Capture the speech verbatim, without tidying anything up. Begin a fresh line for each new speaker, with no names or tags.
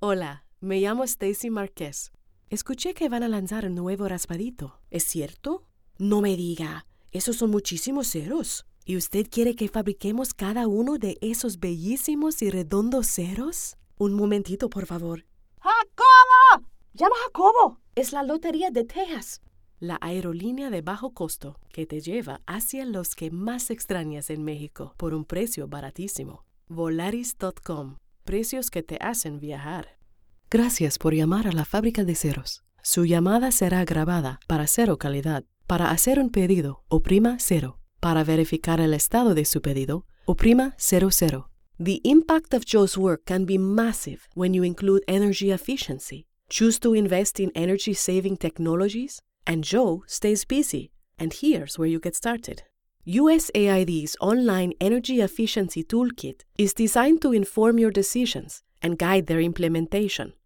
Hola, me llamo Stacy Marquez. Escuché que van a lanzar un nuevo raspadito. ¿Es cierto? No me diga. Esos son muchísimos ceros. ¿Y usted quiere que fabriquemos cada uno de esos bellísimos y redondos ceros? Un momentito, por favor.
¡Jacobo! ¡Llama a Jacobo!
Es la Lotería de Texas, la aerolínea de bajo costo que te lleva hacia los que más extrañas en México por un precio baratísimo. Volaris punto com. Precios que te hacen viajar. Gracias por llamar a la fábrica de ceros. Su llamada será grabada para cero calidad. Para hacer un pedido, oprima cero. Para verificar el estado de su pedido, oprima cero cero. The impact of Joe's work can be massive when you include energy efficiency. Choose to invest in energy-saving technologies, and Joe stays busy. And here's where you get started. U S A I D's online energy efficiency toolkit is designed to inform your decisions and guide their implementation.